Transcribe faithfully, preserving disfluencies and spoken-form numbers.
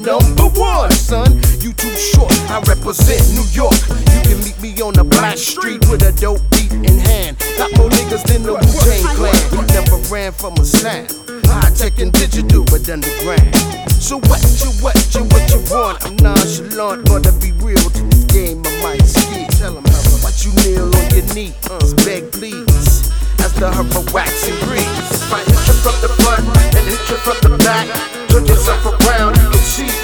number one, son. You too short, I represent New York. You can meet me on the black street with a dope beat in hand. Got more niggas than the Wu-Tang Clan. Never ran from a sound. High tech and digital, but underground. So what you, what you, what you want? I'm nonchalant, but to be real to this game, I might ski. Tell them how what you kneel on your knee, uh, beg please. As the hurrah wax and breeze. If I hit you from the front and hit you from the back, turn yourself around, you can see